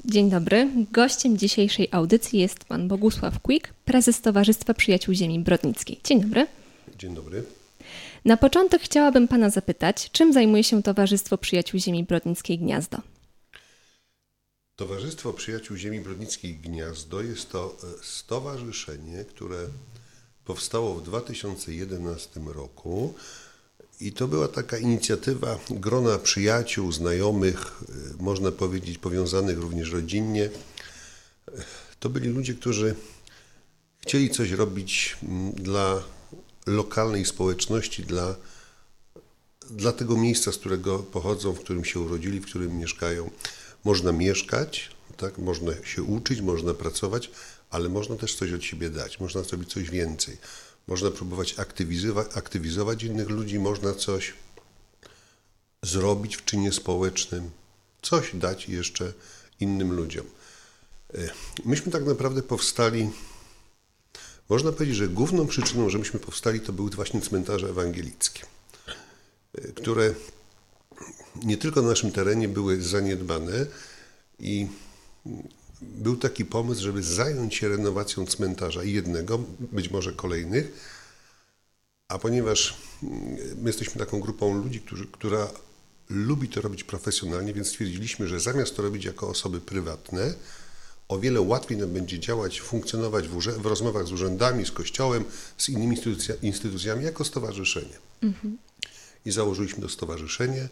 Dzień dobry. Gościem dzisiejszej audycji jest pan Bogusław Quick, prezes Towarzystwa Przyjaciół Ziemi Brodnickiej. Dzień dobry. Dzień dobry. Na początek chciałabym pana zapytać, czym zajmuje się Towarzystwo Przyjaciół Ziemi Brodnickiej Gniazdo? Towarzystwo Przyjaciół Ziemi Brodnickiej Gniazdo jest to stowarzyszenie, które powstało w 2011 roku i to była taka inicjatywa grona przyjaciół, znajomych, można powiedzieć powiązanych również rodzinnie. To byli ludzie, którzy chcieli coś robić dla lokalnej społeczności, dla tego miejsca, z którego pochodzą, w którym się urodzili, w którym mieszkają. Można mieszkać, tak? Można się uczyć, można pracować, ale można też coś od siebie dać, można zrobić coś więcej. Można próbować aktywizować innych ludzi, można coś zrobić w czynie społecznym, coś dać jeszcze innym ludziom. Myśmy tak naprawdę powstali, można powiedzieć, że główną przyczyną, że myśmy powstali, to były właśnie cmentarze ewangelickie, które nie tylko na naszym terenie były zaniedbane i był taki pomysł, żeby zająć się renowacją cmentarza i jednego, być może kolejnych, a ponieważ my jesteśmy taką grupą ludzi, która lubi to robić profesjonalnie, więc stwierdziliśmy, że zamiast to robić jako osoby prywatne, o wiele łatwiej nam będzie działać, funkcjonować w rozmowach z urzędami, z kościołem, z innymi instytucjami jako stowarzyszenie. I założyliśmy to stowarzyszenie.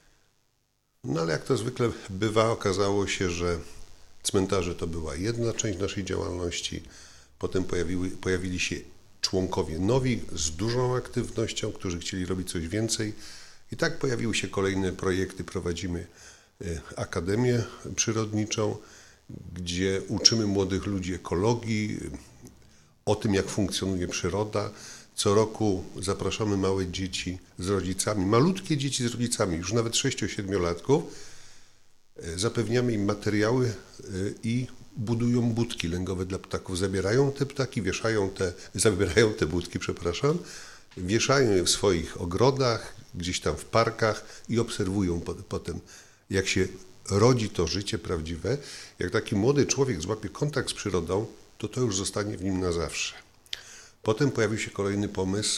No ale jak to zwykle bywa, okazało się, że cmentarze to była jedna część naszej działalności. Potem pojawili się członkowie nowi z dużą aktywnością, którzy chcieli robić coś więcej. I tak pojawiły się kolejne projekty. Prowadzimy Akademię Przyrodniczą, gdzie uczymy młodych ludzi ekologii, o tym, jak funkcjonuje przyroda. Co roku zapraszamy małe dzieci z rodzicami, malutkie dzieci z rodzicami, już nawet 6-7-latków. Zapewniamy im materiały i budują budki lęgowe dla ptaków. Zabierają te ptaki, zabierają te budki, wieszają je w swoich ogrodach, gdzieś tam w parkach i obserwują potem, jak się rodzi to życie prawdziwe. Jak taki młody człowiek złapie kontakt z przyrodą, to już zostanie w nim na zawsze. Potem pojawił się kolejny pomysł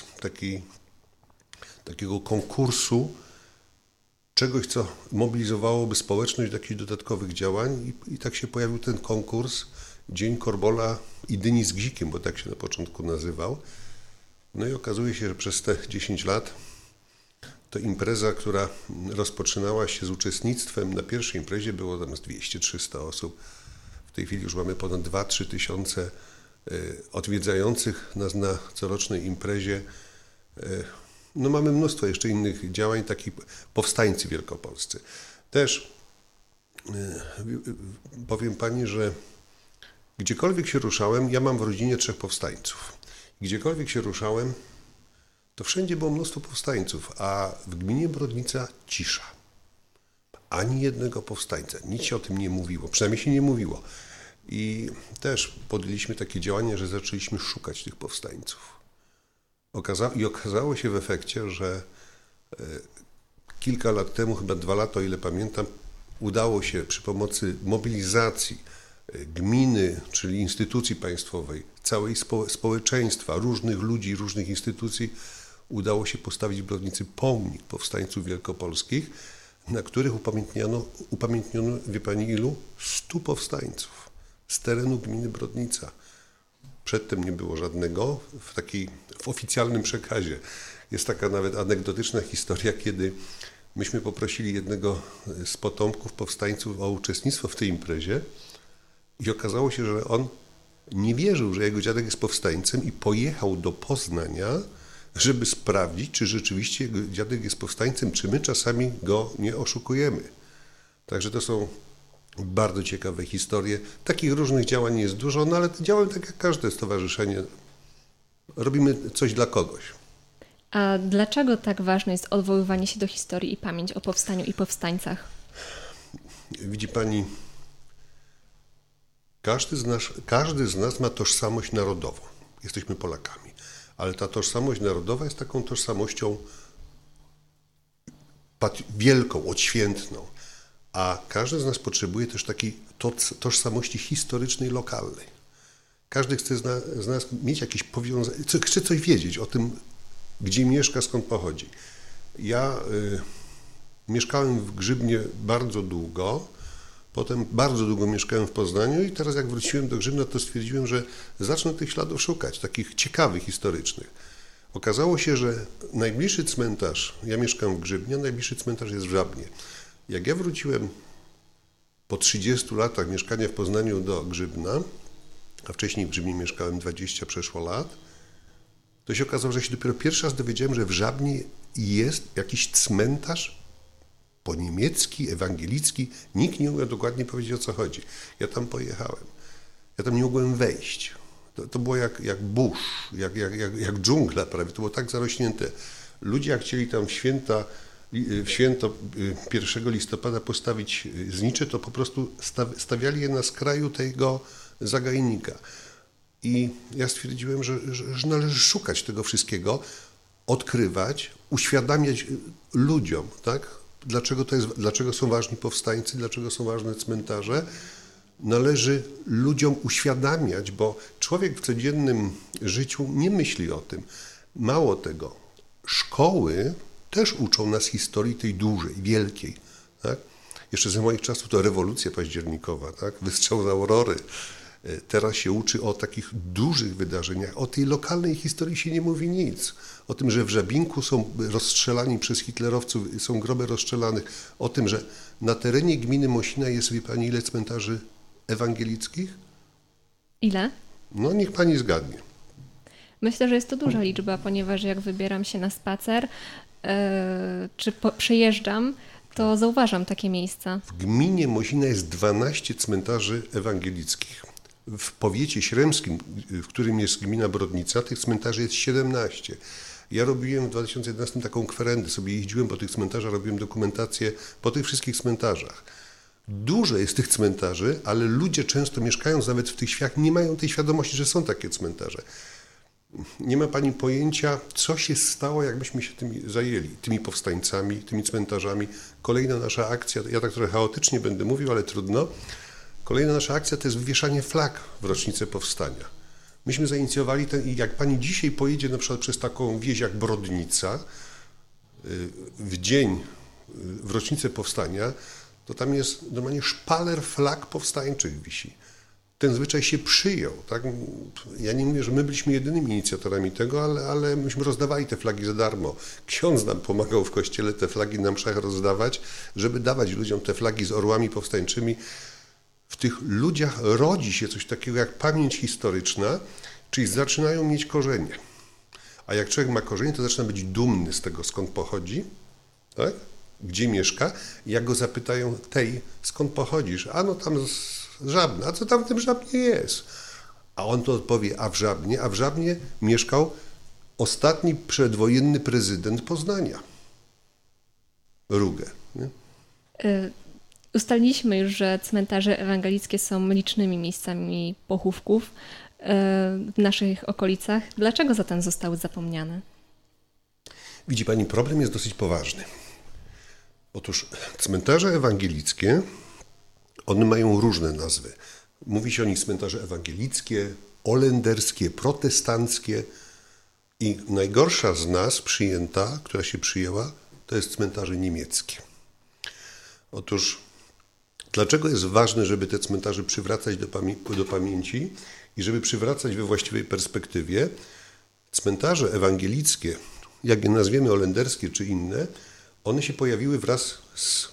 takiego konkursu, czegoś, co mobilizowałoby społeczność do jakichś dodatkowych działań i tak się pojawił ten konkurs Dzień Korbola i Dyni z Gzikiem, bo tak się na początku nazywał. No i okazuje się, że przez te 10 lat to impreza, która rozpoczynała się z uczestnictwem, na pierwszej imprezie było tam 200-300 osób. W tej chwili już mamy ponad 2-3 tysiące odwiedzających nas na corocznej imprezie. No mamy mnóstwo jeszcze innych działań, takich powstańcy wielkopolscy. Też powiem pani, że gdziekolwiek się ruszałem, ja mam w rodzinie 3 powstańców. Gdziekolwiek się ruszałem, to wszędzie było mnóstwo powstańców, a w gminie Brodnica cisza. Ani jednego powstańca. Nic się o tym nie mówiło, przynajmniej się nie mówiło. I też podjęliśmy takie działania, że zaczęliśmy szukać tych powstańców. Okazało się w efekcie, że kilka lat temu, chyba 2 lata, o ile pamiętam, udało się przy pomocy mobilizacji gminy, czyli instytucji państwowej, całej społeczeństwa, różnych ludzi, różnych instytucji, udało się postawić w Brodnicy pomnik powstańców wielkopolskich, na których upamiętniono, wie pani ilu? 100 powstańców z terenu gminy Brodnica. Przedtem nie było żadnego w oficjalnym przekazie. Jest taka nawet anegdotyczna historia, kiedy myśmy poprosili jednego z potomków powstańców o uczestnictwo w tej imprezie i okazało się, że on nie wierzył, że jego dziadek jest powstańcem i pojechał do Poznania, żeby sprawdzić, czy rzeczywiście jego dziadek jest powstańcem, czy my czasami go nie oszukujemy. Także to są bardzo ciekawe historie. Takich różnych działań jest dużo, no ale działamy tak jak każde stowarzyszenie. Robimy coś dla kogoś. A dlaczego tak ważne jest odwoływanie się do historii i pamięć o powstaniu i powstańcach? Widzi pani, każdy z nas ma tożsamość narodową. Jesteśmy Polakami. Ale ta tożsamość narodowa jest taką tożsamością wielką, odświętną. A każdy z nas potrzebuje też takiej tożsamości historycznej, lokalnej. Każdy chce z nas mieć jakieś powiązanie, chce coś wiedzieć o tym, gdzie mieszka, skąd pochodzi. Ja mieszkałem w Grzybnie bardzo długo, potem bardzo długo mieszkałem w Poznaniu i teraz jak wróciłem do Grzybna, to stwierdziłem, że zacznę tych śladów szukać, takich ciekawych, historycznych. Okazało się, że najbliższy cmentarz, ja mieszkam w Grzybnie, najbliższy cmentarz jest w Żabnie. Jak ja wróciłem po 30 latach mieszkania w Poznaniu do Grzybna, a wcześniej w Grzybnie mieszkałem 20 przeszło lat, to się okazało, że się dopiero pierwszy raz dowiedziałem, że w Żabnie jest jakiś cmentarz po niemiecki, ewangelicki. Nikt nie umiał dokładnie powiedzieć, o co chodzi. Ja tam pojechałem. Ja tam nie mogłem wejść. To było jak burz, jak dżungla prawie. To było tak zarośnięte. Ludzie jak chcieli tam w święto 1 listopada postawić znicze, to po prostu stawiali je na skraju tego zagajnika. I ja stwierdziłem, że należy szukać tego wszystkiego, odkrywać, uświadamiać ludziom, tak? Dlaczego są ważni powstańcy, dlaczego są ważne cmentarze. Należy ludziom uświadamiać, bo człowiek w codziennym życiu nie myśli o tym. Mało tego, szkoły też uczą nas historii tej dużej, wielkiej. Tak? Jeszcze za moich czasów to rewolucja październikowa, tak? Wystrzał z Aurory. Teraz się uczy o takich dużych wydarzeniach. O tej lokalnej historii się nie mówi nic. O tym, że w Żabinku są rozstrzelani przez hitlerowców, są groby rozstrzelanych. O tym, że na terenie gminy Mosina jest, wie pani, ile cmentarzy ewangelickich? Ile? No niech pani zgadnie. Myślę, że jest to duża liczba, ponieważ jak wybieram się na spacer, czy przejeżdżam, to zauważam takie miejsca. W gminie Mosina jest 12 cmentarzy ewangelickich. W powiecie śremskim, w którym jest gmina Brodnica, tych cmentarzy jest 17. Ja robiłem w 2011 taką kwerendę, sobie jeździłem po tych cmentarzach, robiłem dokumentację po tych wszystkich cmentarzach. Dużo jest tych cmentarzy, ale ludzie często mieszkając nawet w tych wsiach nie mają tej świadomości, że są takie cmentarze. Nie ma pani pojęcia, co się stało, jakbyśmy się tymi zajęli, tymi powstańcami, tymi cmentarzami. Kolejna nasza akcja, ja tak trochę chaotycznie będę mówił, ale trudno. Kolejna nasza akcja to jest wywieszanie flag w rocznicę powstania. Myśmy zainicjowali ten i jak pani dzisiaj pojedzie na przykład przez taką wieś jak Brodnica w rocznicę powstania, to tam jest normalnie szpaler flag powstańczych wisi. Ten zwyczaj się przyjął. Tak? Ja nie mówię, że my byliśmy jedynymi inicjatorami tego, ale myśmy rozdawali te flagi za darmo. Ksiądz nam pomagał w kościele te flagi na mszach rozdawać, żeby dawać ludziom te flagi z orłami powstańczymi. W tych ludziach rodzi się coś takiego jak pamięć historyczna, czyli zaczynają mieć korzenie. A jak człowiek ma korzenie, to zaczyna być dumny z tego, skąd pochodzi, tak? Gdzie mieszka. Jak go zapytają, skąd pochodzisz? A no tam z Żabna. A co tam w tym Żabnie jest? A on to odpowie, a w Żabnie mieszkał ostatni przedwojenny prezydent Poznania. Rugę. Nie? Ustaliliśmy już, że cmentarze ewangelickie są licznymi miejscami pochówków w naszych okolicach. Dlaczego zatem zostały zapomniane? Widzi pani, problem jest dosyć poważny. Otóż cmentarze ewangelickie, one mają różne nazwy. Mówi się o nich cmentarze ewangelickie, olenderskie, protestanckie i najgorsza z nas przyjęta, która się przyjęła, to jest cmentarze niemieckie. Otóż dlaczego jest ważne, żeby te cmentarze przywracać do pamięci i żeby przywracać we właściwej perspektywie? Cmentarze ewangelickie, jak je nazwiemy olenderskie czy inne, one się pojawiły wraz z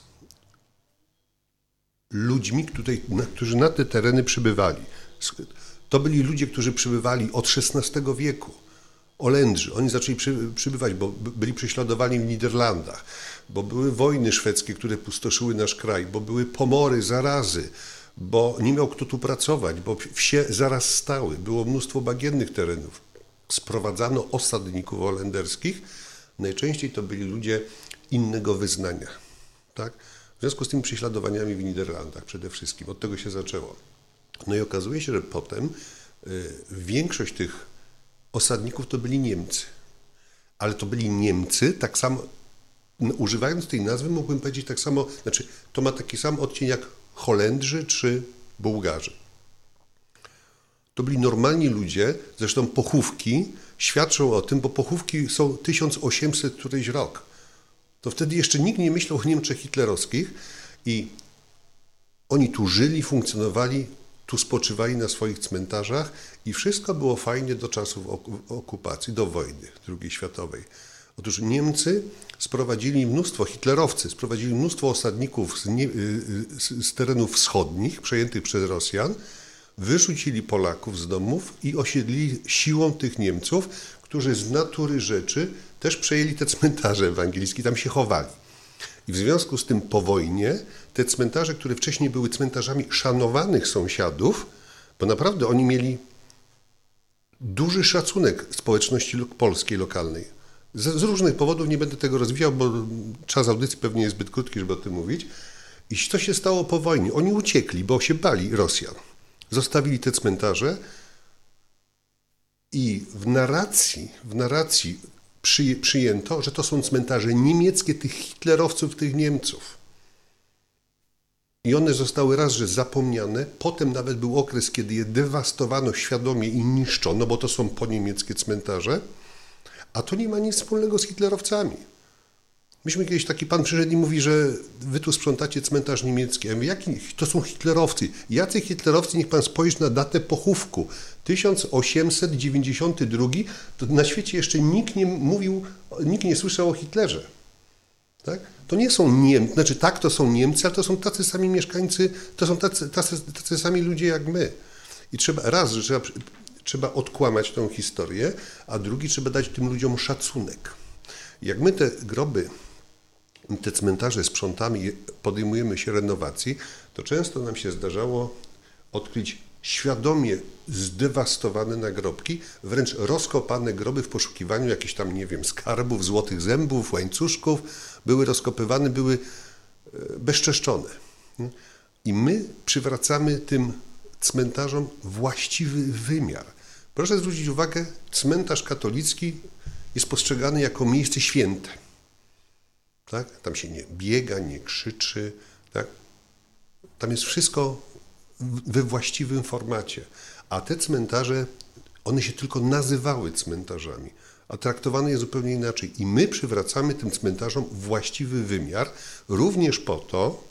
ludźmi, którzy na te tereny przybywali. To byli ludzie, którzy przybywali od XVI wieku. Olendrzy. Oni zaczęli przybywać, bo byli prześladowani w Niderlandach, bo były wojny szwedzkie, które pustoszyły nasz kraj, bo były pomory, zarazy, bo nie miał kto tu pracować, bo wsie zaraz stały. Było mnóstwo bagiennych terenów. Sprowadzano osadników holenderskich. Najczęściej to byli ludzie innego wyznania. Tak? W związku z tymi prześladowaniami w Niderlandach przede wszystkim. Od tego się zaczęło. No i okazuje się, że potem większość tych osadników to byli Niemcy. Ale to byli Niemcy, tak samo używając tej nazwy mógłbym powiedzieć tak samo, znaczy to ma taki sam odcień jak Holendrzy czy Bułgarzy. To byli normalni ludzie, zresztą pochówki świadczą o tym, bo pochówki są 1800 któryś rok. To wtedy jeszcze nikt nie myślał o Niemczech hitlerowskich i oni tu żyli, funkcjonowali, tu spoczywali na swoich cmentarzach i wszystko było fajnie do czasów okupacji, do wojny II światowej. Otóż Niemcy hitlerowcy sprowadzili mnóstwo osadników z terenów wschodnich, przejętych przez Rosjan, wyrzucili Polaków z domów i osiedlili siłą tych Niemców, którzy z natury rzeczy też przejęli te cmentarze ewangelickie, tam się chowali. I w związku z tym po wojnie te cmentarze, które wcześniej były cmentarzami szanowanych sąsiadów, bo naprawdę oni mieli duży szacunek społeczności polskiej, lokalnej. Z różnych powodów, nie będę tego rozwijał, bo czas audycji pewnie jest zbyt krótki, żeby o tym mówić. I co się stało po wojnie? Oni uciekli, bo się bali Rosjan. Zostawili te cmentarze i w narracji przyjęto, że to są cmentarze niemieckie tych hitlerowców, tych Niemców. I one zostały raz, że zapomniane, potem nawet był okres, kiedy je dewastowano świadomie i niszczono, bo to są poniemieckie cmentarze, a to nie ma nic wspólnego z hitlerowcami. Myśmy kiedyś taki pan przyszedł i mówi, że wy tu sprzątacie cmentarz niemiecki. Ja mówię, jaki? To są hitlerowcy. Jacy hitlerowcy? Niech pan spojrzy na datę pochówku. 1892, to na świecie jeszcze nikt nie słyszał o Hitlerze. Tak? To nie są Niemcy, znaczy tak, to są Niemcy, ale to są tacy sami mieszkańcy, to są tacy sami ludzie jak my. I trzeba odkłamać tą historię, a drugi trzeba dać tym ludziom szacunek. Jak my te groby, te cmentarze sprzątamy i podejmujemy się renowacji, to często nam się zdarzało odkryć świadomie zdewastowane nagrobki, wręcz rozkopane groby w poszukiwaniu jakichś tam, nie wiem, skarbów, złotych zębów, łańcuszków, były rozkopywane, były bezczeszczone. I my przywracamy tym cmentarzom właściwy wymiar. Proszę zwrócić uwagę, cmentarz katolicki jest postrzegany jako miejsce święte. Tak? Tam się nie biega, nie krzyczy. Tak? Tam jest wszystko we właściwym formacie. A te cmentarze, one się tylko nazywały cmentarzami, a traktowane je zupełnie inaczej. I my przywracamy tym cmentarzom właściwy wymiar, również po to,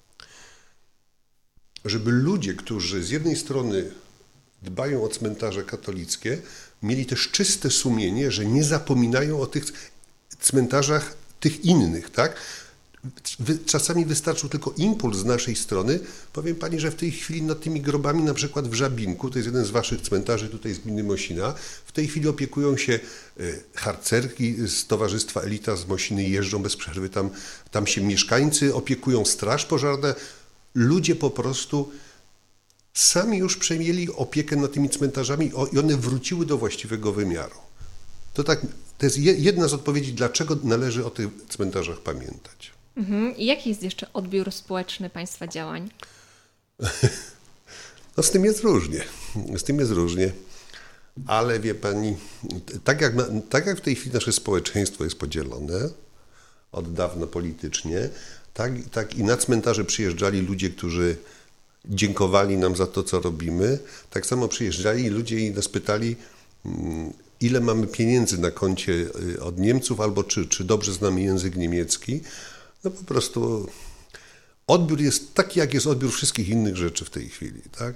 żeby ludzie, którzy z jednej strony dbają o cmentarze katolickie, mieli też czyste sumienie, że nie zapominają o tych cmentarzach tych innych, tak? Czasami wystarczył tylko impuls z naszej strony. Powiem pani, że w tej chwili nad tymi grobami, na przykład w Żabinku, to jest jeden z waszych cmentarzy tutaj z gminy Mosina, w tej chwili opiekują się harcerki z Towarzystwa Elita z Mosiny, jeżdżą bez przerwy, tam się mieszkańcy opiekują, straż pożarna. Ludzie po prostu sami już przejęli opiekę nad tymi cmentarzami i one wróciły do właściwego wymiaru. To jest jedna z odpowiedzi, dlaczego należy o tych cmentarzach pamiętać. I jaki jest jeszcze odbiór społeczny państwa działań? No z tym jest różnie. Ale wie pani, tak jak w tej chwili nasze społeczeństwo jest podzielone od dawna politycznie, tak i na cmentarze przyjeżdżali ludzie, którzy dziękowali nam za to, co robimy. Tak samo przyjeżdżali ludzie i nas pytali, ile mamy pieniędzy na koncie od Niemców, albo czy dobrze znamy język niemiecki. No po prostu odbiór jest taki, jak jest odbiór wszystkich innych rzeczy w tej chwili, tak?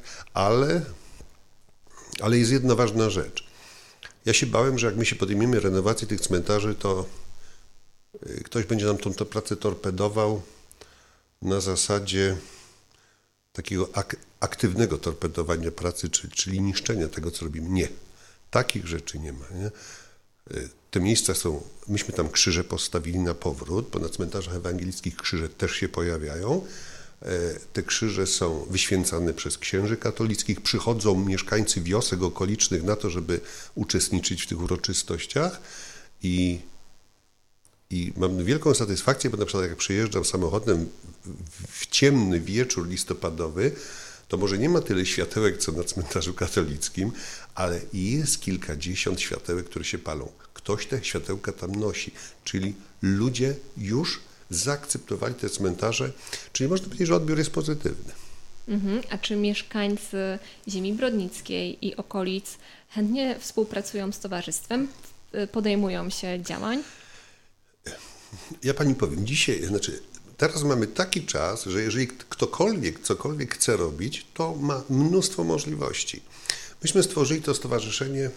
Ale jest jedna ważna rzecz. Ja się bałem, że jak my się podejmiemy renowacji tych cmentarzy, to ktoś będzie nam tą pracę torpedował na zasadzie takiego aktywnego torpedowania pracy, czyli niszczenia tego, co robimy. Nie. Takich rzeczy nie ma. Nie? Te miejsca myśmy tam krzyże postawili na powrót, bo na cmentarzach ewangelickich krzyże też się pojawiają. Te krzyże są wyświęcane przez księży katolickich, przychodzą mieszkańcy wiosek okolicznych na to, żeby uczestniczyć w tych uroczystościach i mam wielką satysfakcję, bo na przykład jak przyjeżdżam samochodem w ciemny wieczór listopadowy, to może nie ma tyle światełek, co na cmentarzu katolickim, ale jest kilkadziesiąt światełek, które się palą. Ktoś te światełka tam nosi, czyli ludzie już zaakceptowali te cmentarze, czyli można powiedzieć, że odbiór jest pozytywny. A czy mieszkańcy ziemi brodnickiej i okolic chętnie współpracują z towarzystwem, podejmują się działań? Ja pani powiem, teraz mamy taki czas, że jeżeli ktokolwiek cokolwiek chce robić, to ma mnóstwo możliwości. Myśmy stworzyli to stowarzyszenie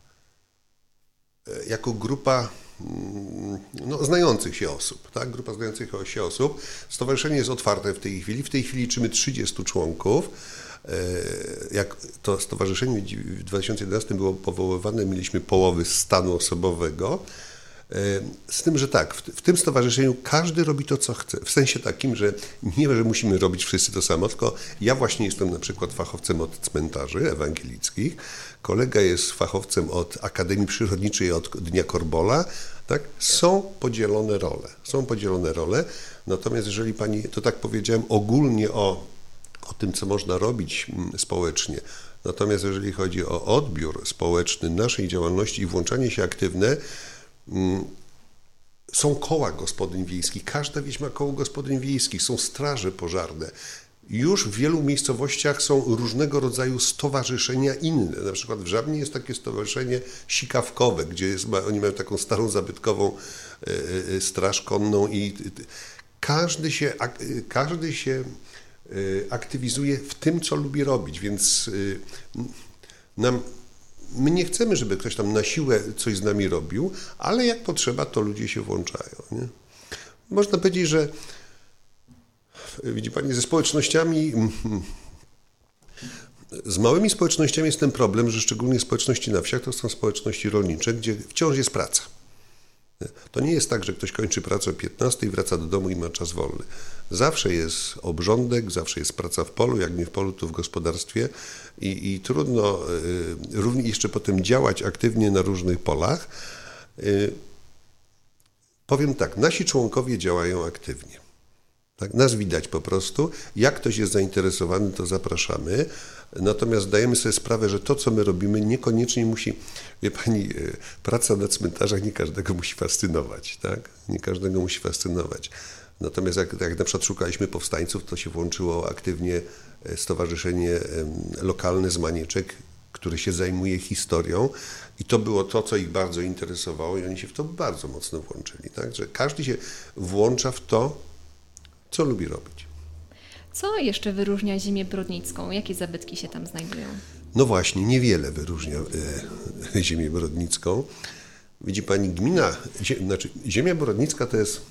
jako grupa znających się osób, tak? Grupa znających się osób. Stowarzyszenie jest otwarte w tej chwili. W tej chwili liczymy 30 członków. Jak to stowarzyszenie w 2011 było powoływane, mieliśmy połowy stanu osobowego. Z tym, że tak, w tym stowarzyszeniu każdy robi to, co chce. W sensie takim, że nie, że musimy robić wszyscy to samo, tylko ja właśnie jestem na przykład fachowcem od cmentarzy ewangelickich, kolega jest fachowcem od Akademii Przyrodniczej od Dnia Korbola, tak? Są podzielone role, natomiast jeżeli pani, to tak powiedziałem ogólnie o tym, co można robić społecznie, natomiast jeżeli chodzi o odbiór społeczny naszej działalności i włączanie się aktywne, są koła gospodyń wiejskich, każda wieś ma koło gospodyń wiejskich, są straże pożarne. Już w wielu miejscowościach są różnego rodzaju stowarzyszenia inne. Na przykład w Żabnie jest takie stowarzyszenie sikawkowe, gdzie oni mają taką starą, zabytkową straż konną i każdy się aktywizuje w tym, co lubi robić, więc my nie chcemy, żeby ktoś tam na siłę coś z nami robił, ale jak potrzeba, to ludzie się włączają. Nie? Można powiedzieć, że widzi pani, ze społecznościami, z małymi społecznościami jest ten problem, że szczególnie społeczności na wsiach to są społeczności rolnicze, gdzie wciąż jest praca. To nie jest tak, że ktoś kończy pracę o 15 i wraca do domu i ma czas wolny. Zawsze jest obrządek, zawsze jest praca w polu, jak nie w polu, to w gospodarstwie i trudno równie jeszcze potem działać aktywnie na różnych polach. Powiem tak, nasi członkowie działają aktywnie. Tak, nas widać po prostu. Jak ktoś jest zainteresowany, to zapraszamy. Natomiast zdajemy sobie sprawę, że to, co my robimy, niekoniecznie musi, wie pani, praca na cmentarzach nie każdego musi fascynować, tak? Nie każdego musi fascynować. Natomiast jak na przykład szukaliśmy powstańców, to się włączyło aktywnie stowarzyszenie lokalne z Manieczek, które się zajmuje historią i to było to, co ich bardzo interesowało i oni się w to bardzo mocno włączyli, tak? Że każdy się włącza w to, co lubi robić. Co jeszcze wyróżnia ziemię brodnicką? Jakie zabytki się tam znajdują? No właśnie, niewiele wyróżnia ziemię brodnicką. Widzi pani, ziemia brodnicka to jest...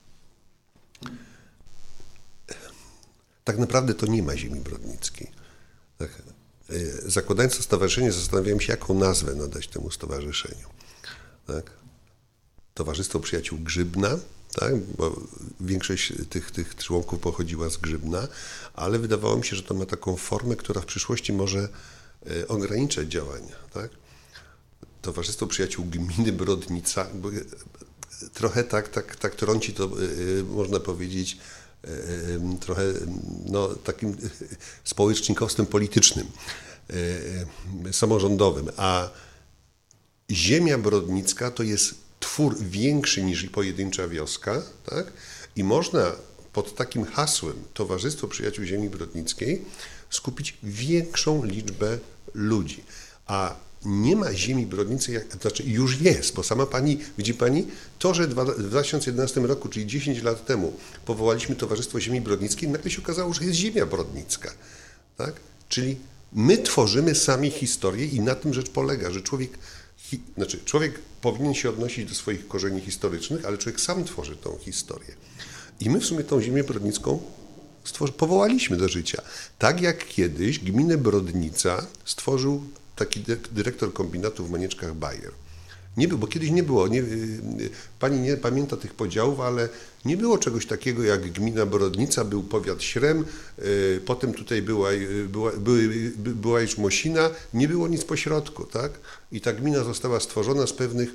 Tak naprawdę to nie ma ziemi brodnickiej. Tak. Zakładając to stowarzyszenie, zastanawiałem się, jaką nazwę nadać temu stowarzyszeniu. Tak. Towarzystwo Przyjaciół Grzybna, tak, bo większość tych członków pochodziła z Grzybna, ale wydawało mi się, że to ma taką formę, która w przyszłości może ograniczać działania. Tak. Towarzystwo Przyjaciół Gminy Brodnica, bo trochę tak trąci to, można powiedzieć, trochę takim społecznikowstwem politycznym, samorządowym, a ziemia brodnicka to jest twór większy niż pojedyncza wioska, tak? I można pod takim hasłem Towarzystwo Przyjaciół Ziemi Brodnickiej skupić większą liczbę ludzi, a nie ma ziemi brodnicy, znaczy już jest, bo sama pani, widzi pani, to, że w 2011 roku, czyli 10 lat temu powołaliśmy Towarzystwo Ziemi Brodnickiej, nagle się okazało, że jest ziemia brodnicka, tak? Czyli my tworzymy sami historię i na tym rzecz polega, że człowiek powinien się odnosić do swoich korzeni historycznych, ale człowiek sam tworzy tą historię. I my w sumie tą ziemię brodnicką powołaliśmy do życia. Tak jak kiedyś gminę Brodnica stworzył taki dyrektor kombinatu w Manieczkach Bayer. Nie było, bo kiedyś nie było, pani nie pamięta tych podziałów, ale nie było czegoś takiego jak gmina Brodnica, był powiat Śrem, potem tutaj była już Mosina, nie było nic pośrodku, tak? I ta gmina została stworzona z pewnych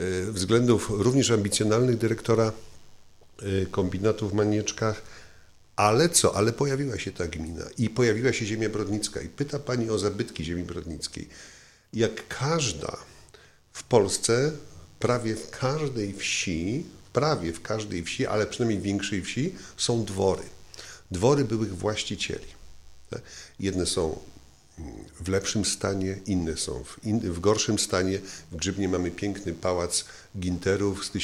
względów również ambicjonalnych dyrektora kombinatu w Manieczkach Ale co? Ale pojawiła się ta gmina i pojawiła się ziemia brodnicka. I pyta pani o zabytki ziemi brodnickiej. Jak każda w Polsce, prawie w każdej wsi, ale przynajmniej w większej wsi, są dwory. Dwory byłych właścicieli. Tak? Jedne są w lepszym stanie, inne są w gorszym stanie. W Grzybnie mamy piękny pałac Ginterów z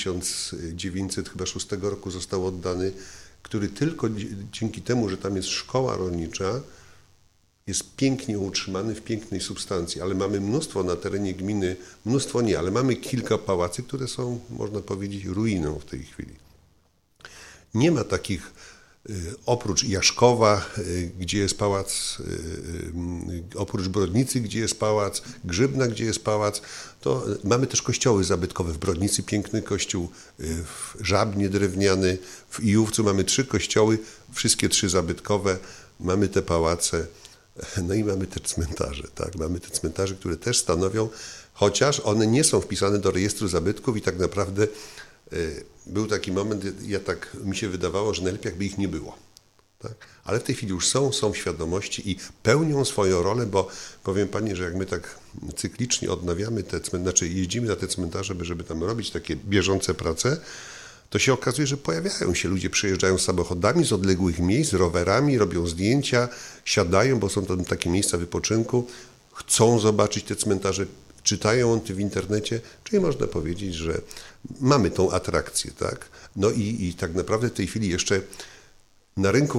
1906 roku został oddany, który tylko dzięki temu, że tam jest szkoła rolnicza, jest pięknie utrzymany w pięknej substancji, ale mamy mnóstwo na terenie gminy, mnóstwo nie, ale mamy kilka pałacy, które są, można powiedzieć, ruiną w tej chwili. Nie ma takich, oprócz Jaszkowa, gdzie jest pałac, oprócz Brodnicy, gdzie jest pałac, Grzybna, gdzie jest pałac, to mamy też kościoły zabytkowe. W Brodnicy piękny kościół, w Żabnie drewniany, w Ijówcu mamy 3 kościoły, wszystkie 3 zabytkowe, mamy te pałace. No i mamy te cmentarze, tak? Mamy te cmentarze, które też stanowią, chociaż one nie są wpisane do rejestru zabytków i tak naprawdę był taki moment, mi się wydawało, że najlepiej jakby ich nie było. Tak? Ale w tej chwili już są w świadomości i pełnią swoją rolę, bo powiem pani, że jak my tak cyklicznie odnawiamy jeździmy na te cmentarze, żeby tam robić takie bieżące prace, to się okazuje, że pojawiają się ludzie, przyjeżdżają samochodami z odległych miejsc, rowerami, robią zdjęcia, siadają, bo są tam takie miejsca wypoczynku, chcą zobaczyć te cmentarze, czytają o tym w internecie, czyli można powiedzieć, że mamy tą atrakcję, tak? No i tak naprawdę w tej chwili jeszcze na rynku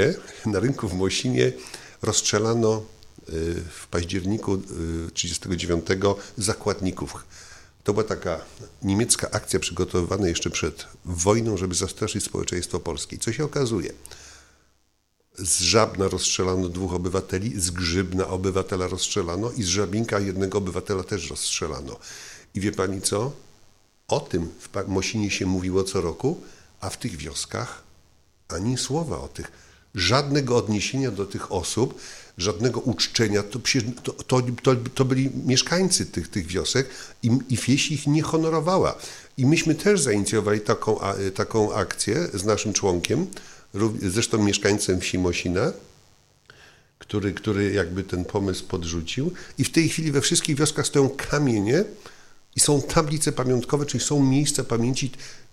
w Mosinie rozstrzelano w październiku 1939 zakładników. To była taka niemiecka akcja przygotowywana jeszcze przed wojną, żeby zastraszyć społeczeństwo polskie. Co się okazuje? Z Żabna rozstrzelano 2 obywateli, z Grzybna obywatela rozstrzelano i z Żabinka 1 obywatela też rozstrzelano. I wie pani co? O tym w Mosinie się mówiło co roku, a w tych wioskach ani słowa o tych. Żadnego odniesienia do tych osób, żadnego uczczenia. To byli mieszkańcy tych wiosek i wieś ich nie honorowała. I myśmy też zainicjowali taką akcję z naszym członkiem, zresztą mieszkańcem wsi Mosina, który jakby ten pomysł podrzucił. I w tej chwili we wszystkich wioskach stoją kamienie i są tablice pamiątkowe, czyli są miejsca pamięci.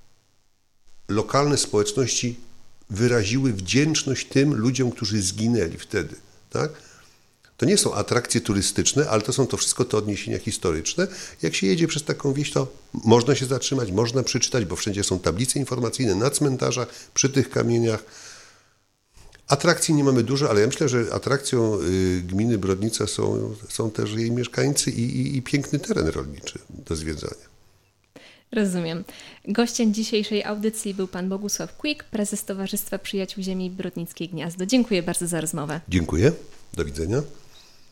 Lokalne społeczności wyraziły wdzięczność tym ludziom, którzy zginęli wtedy. Tak? To nie są atrakcje turystyczne, ale to wszystko te odniesienia historyczne. Jak się jedzie przez taką wieś, to można się zatrzymać, można przeczytać, bo wszędzie są tablice informacyjne na cmentarzach, przy tych kamieniach. Atrakcji nie mamy dużo, ale ja myślę, że atrakcją gminy Brodnica są też jej mieszkańcy i piękny teren rolniczy do zwiedzania. Rozumiem. Gościem dzisiejszej audycji był pan Bogusław Quick, prezes Towarzystwa Przyjaciół Ziemi Brodnickiej Gniazdo. Dziękuję bardzo za rozmowę. Dziękuję. Do widzenia.